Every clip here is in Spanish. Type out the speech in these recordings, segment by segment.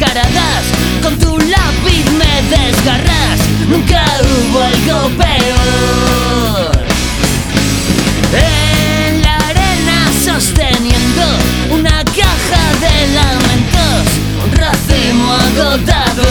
mascaradas, con tu lápiz me desgarras. Nunca hubo algo peor. En la arena sosteniendo una caja de lamentos, un racimo agotado.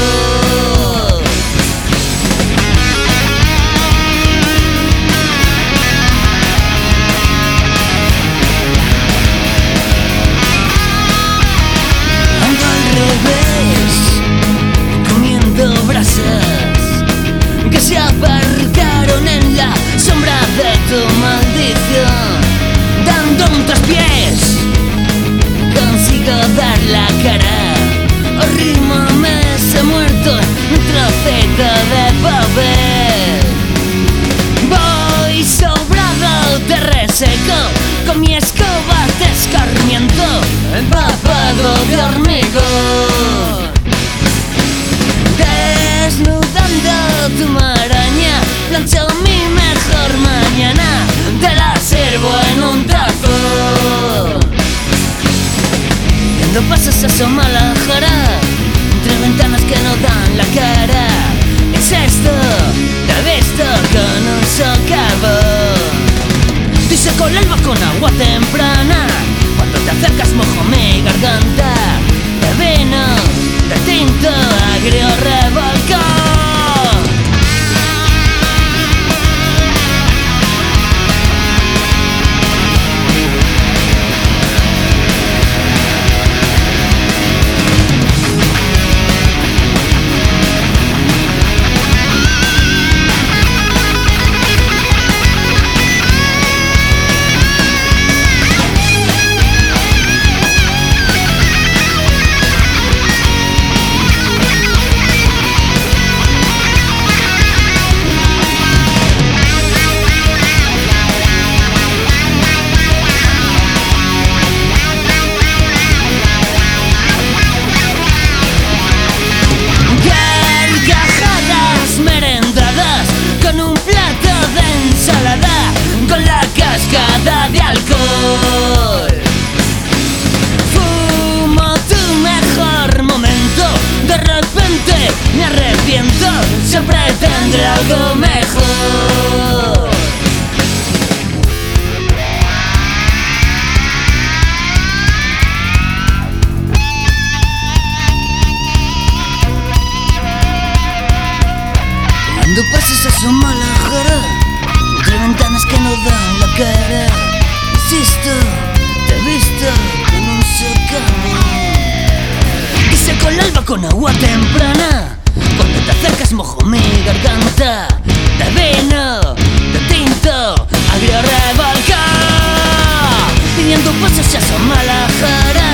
Que se aparcaron en la sombra de tu maldición. Dando un traspiés consigo dar la cara. Arrímame ese muerto, un trocito de papel. Voy sobrado de reseco, con mi escoba de escarmiento, empapado de hormigón. Desnudando tu maraña, plancho mi mejor mañana, te la sirvo en un tazo. Viendo pasos asoma la jara, entre ventanas que no dan la cara. Es esto, te he visto con un socavón. Dice con el alba con agua temprana, cuando te acercas mojo mi garganta. De vino, de tinto, agrio revolcón. Cascada de alcohol. Fumo tu mejor momento, de repente me arrepiento, siempre tendré algo mejor. Cuando pases asoma la jara, entre ventanas que no dan la cara. Insisto, te he visto con un socavón. Dice con el alba con agua temprana, cuando te acercas mojo mi garganta. De vino, de tinto, agrio revolcón. Pidiendo pasos se asoma la jara.